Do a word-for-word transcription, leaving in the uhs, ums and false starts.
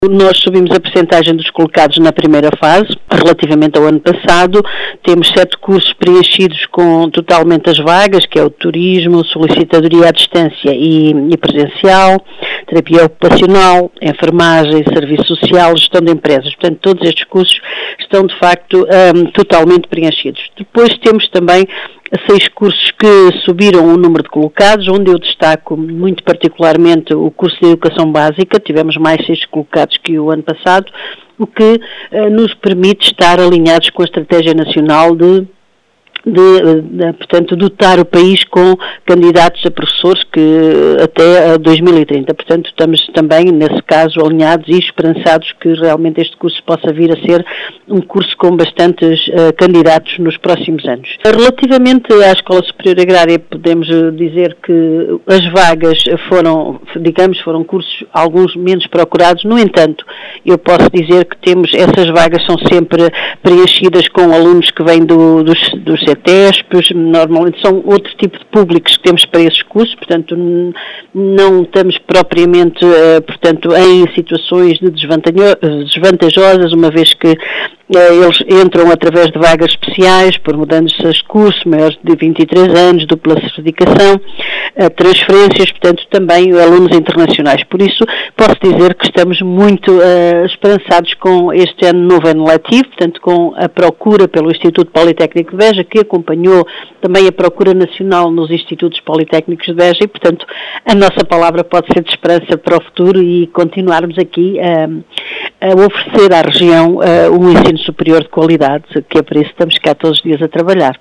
Nós subimos a percentagem dos colocados na primeira fase, relativamente ao ano passado. Temos sete cursos preenchidos com totalmente as vagas, que é o turismo, solicitadoria à distância e, e presencial, terapia ocupacional, enfermagem, serviço social, gestão de empresas. Portanto, todos estes cursos estão, de facto, um, totalmente preenchidos. Depois temos também seis cursos que subiram o número de colocados, onde eu destaco muito particularmente o curso de Educação Básica. Tivemos mais seis colocados que o ano passado, o que uh, nos permite estar alinhados com a Estratégia Nacional de De, de, portanto, dotar o país com candidatos a professores que até dois mil e trinta. Portanto, estamos também, nesse caso, alinhados e esperançados que realmente este curso possa vir a ser um curso com bastantes uh, candidatos nos próximos anos. Relativamente à Escola Superior Agrária, podemos dizer que as vagas foram, digamos, foram cursos alguns menos procurados. No entanto, eu posso dizer que temos, essas vagas são sempre preenchidas com alunos que vêm do, dos, dos C T E S Ps, normalmente são outro tipo de públicos que temos para esses cursos, portanto não estamos propriamente, portanto, em situações de desvantajosas, uma vez que eles entram através de vagas especiais, por mudanças de curso, maiores de vinte e três anos, dupla certificação, transferências, portanto também alunos internacionais. Por isso posso dizer que estamos muito uh, esperançados com este ano, novo ano letivo, portanto com a procura pelo Instituto Politécnico de Beja, que acompanhou também a procura nacional nos Institutos Politécnicos de Beja, e portanto a nossa palavra pode ser de esperança para o futuro e continuarmos aqui uh, a oferecer à região uh, um ensino superior de qualidade, que é para isso que estamos cá todos os dias a trabalhar.